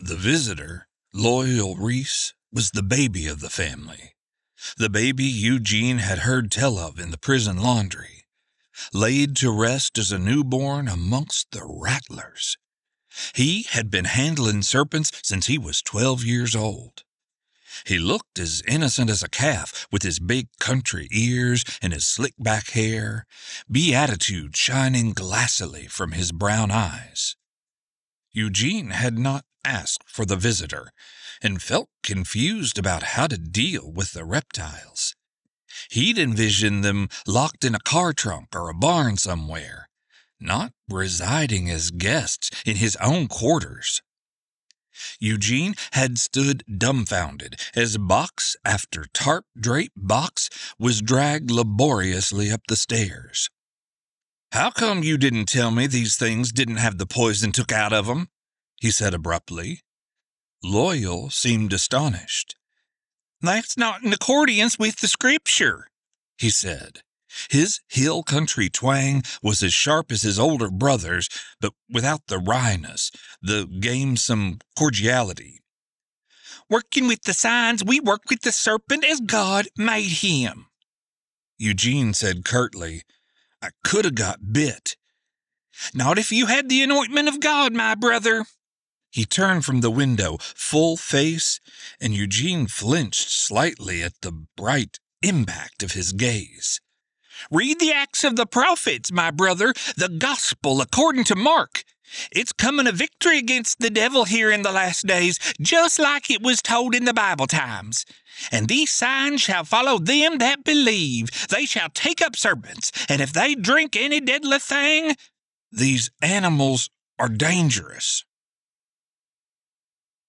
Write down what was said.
The visitor, Loyal Reese, was the baby of the family. The baby Eugene had heard tell of in the prison laundry, laid to rest as a newborn amongst the rattlers. He had been handling serpents since he was 12 years old. He looked as innocent as a calf, with his big country ears and his slick-back hair, beatitude shining glassily from his brown eyes. Eugene had not asked for the visitor, and felt confused about how to deal with the reptiles. He'd envisioned them locked in a car trunk or a barn somewhere, not residing as guests in his own quarters. Eugene had stood dumbfounded as box after tarp-draped box was dragged laboriously up the stairs. "How come you didn't tell me these things didn't have the poison took out of 'em?" he said abruptly. Loyal seemed astonished. "That's not in accordance with the scripture," he said. His hill country twang was as sharp as his older brother's, but without the wryness, the gamesome cordiality. "Working with the signs, we work with the serpent as God made him." Eugene said curtly, "I could have got bit." "Not if you had the anointment of God, my brother." He turned from the window, full face, and Eugene flinched slightly at the bright impact of his gaze. "Read the Acts of the Prophets, my brother, the Gospel according to Mark. It's coming a victory against the devil here in the last days, just like it was told in the Bible times. And these signs shall follow them that believe. They shall take up serpents, and if they drink any deadly thing..." "These animals are dangerous,"